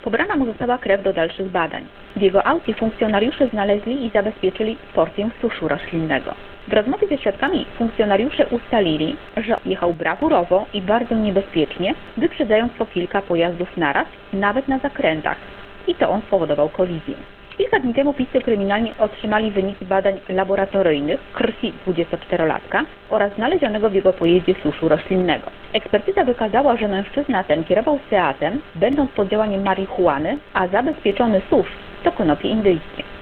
Pobrana mu została krew do dalszych badań. W jego aucie funkcjonariusze znaleźli i zabezpieczyli porcję suszu roślinnego. W rozmowie ze świadkami funkcjonariusze ustalili, że jechał brawurowo i bardzo niebezpiecznie, wyprzedzając po kilka pojazdów naraz, nawet na zakrętach. I to on spowodował kolizję. Kilka dni temu piscy kryminalni otrzymali wyniki badań laboratoryjnych krwi 24-latka oraz znalezionego w jego pojeździe suszu roślinnego. Ekspertyza wykazała, że mężczyzna ten kierował Seatem, będąc pod działaniem marihuany, a zabezpieczony susz to konopie indyjskie.